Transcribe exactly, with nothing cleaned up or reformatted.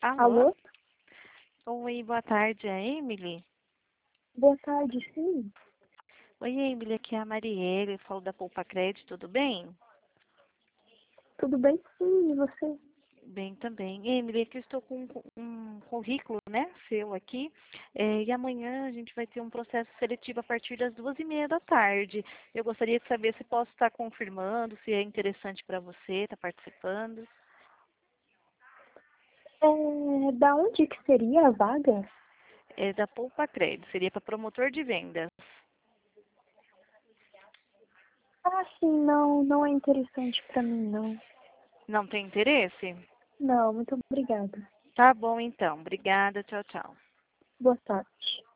Alô? Alô? Oi, boa tarde, é a Emily? Boa tarde, sim. Oi, Emily, aqui é a Marielle, eu falo da Poupa Crédito, tudo bem? Tudo bem? Sim, e você? Bem também. Emily, aqui eu estou com um um currículo, né, seu aqui, é, e amanhã a gente vai ter um processo seletivo a partir das duas e meia da tarde. Eu gostaria de saber se posso estar confirmando, se é interessante para você estar participando. É, da onde que seria a vaga? É da Poupa Crédito, seria para promotor de vendas. Ah, sim, não, não é interessante pra mim, não. Não tem interesse? Não, muito obrigada. Tá bom, então. Obrigada, tchau, tchau. Boa tarde.